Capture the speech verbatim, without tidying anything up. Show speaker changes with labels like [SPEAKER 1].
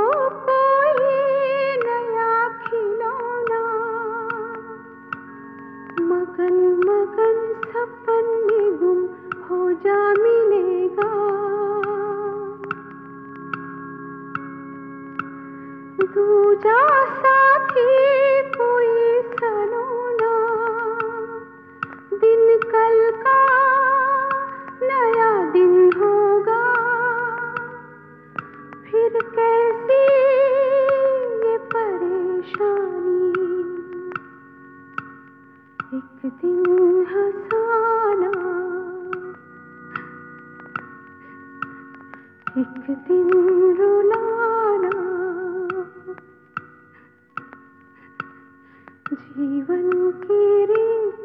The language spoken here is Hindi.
[SPEAKER 1] कोई नया खिलौना, मगन मगन सपन में गुम हो जा मिलेगा। दूजा साथी कोई सलोना, दिन कल का नया दिन होगा। फिर कैसी ये परेशानी, एक दिन हंसाना, एक दिन रुलाना। जीवन की रीत